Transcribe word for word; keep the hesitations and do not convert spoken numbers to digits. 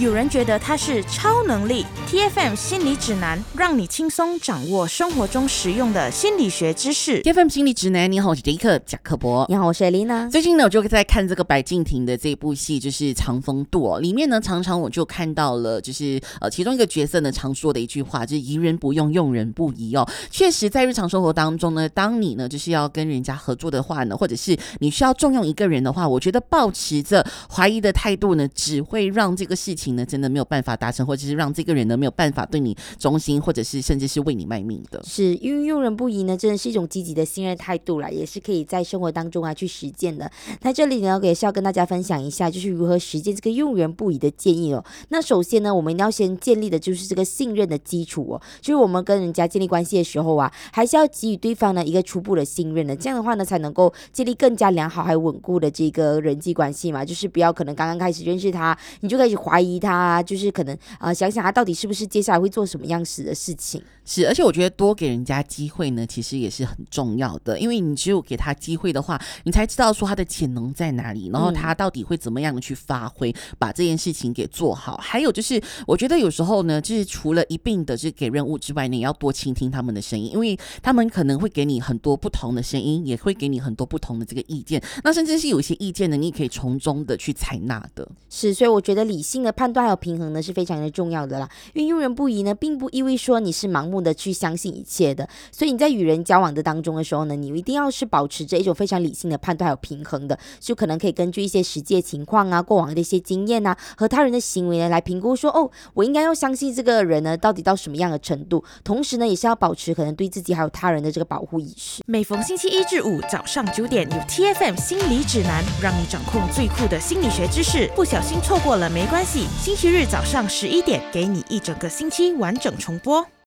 有人觉得它是超能力。 T F M 心理指南，让你轻松掌握生活中实用的心理学知识。 T F M 心理指南，你好，我是杰克贾克伯。 你好，我是Elena。 最近呢，我就在看这个白敬亭的这部戏，就是《长风渡》哦。里面呢，常常我就看到了，就是呃，其中一个角色呢，常说的一句话，就是“疑人不用，用人不疑”哦。确实，在日常生活当中呢，当你呢就是要跟人家合作的话呢，或者是你需要重用一个人的话，我觉得抱持着怀疑的态度呢，只会让这个事情呢真的没有办法达成，或者是让这个人呢没有办法对你忠心，或者是甚至是为你卖命的。 是，因为用人不疑呢，真的是一种积极的信任态度啦，也是可以在生活当中啊去实践的。那这里呢，也是要跟大家分享一下，就是如何实践这个用人不疑的建议哦。那首先呢，我们要先建立的就是这个信任的基础哦，就是我们跟人家建立关系的时候啊，还是要给予对方呢一个初步的信任的，这样的话呢，才能够建立更加良好还稳固的这个人际关系嘛。就是不要可能刚刚开始认识他，你就开始怀疑他，就是可能呃想想他到底是不是接下来会做什么样子的事情。 是，而且我觉得多给人家机会呢，其实也是很重要的，因为你只有给他机会的话，你才知道说他的潜能在哪里，然后他到底会怎么样的去发挥，嗯、把这件事情给做好。还有就是，我觉得有时候呢，就是除了一并的就是给任务之外呢，也要多倾听他们的声音，因为他们可能会给你很多不同的声音，也会给你很多不同的这个意见。那甚至是有一些意见呢，你也可以从中的去采纳的。 是，所以我觉得理性的判断还有平衡呢是非常的重要的啦。因为用人不疑呢，并不意味说你是盲目的去相信一切的，所以你在与人交往的当中的时候呢，你一定要是保持着一种非常理性的判断还有平衡的，就可能可以根据一些实际的情况啊、过往的一些经验啊和他人的行为呢来评估说，哦，我应该要相信这个人呢到底到什么样的程度，同时呢也是要保持可能对自己还有他人的这个保护意识。 每逢星期一至五早上九点，有 T F M 心理指南，让你掌控最酷的心理学知识，不小心错过了没关系，星期日早上十一点，给你一整个星期完整重播。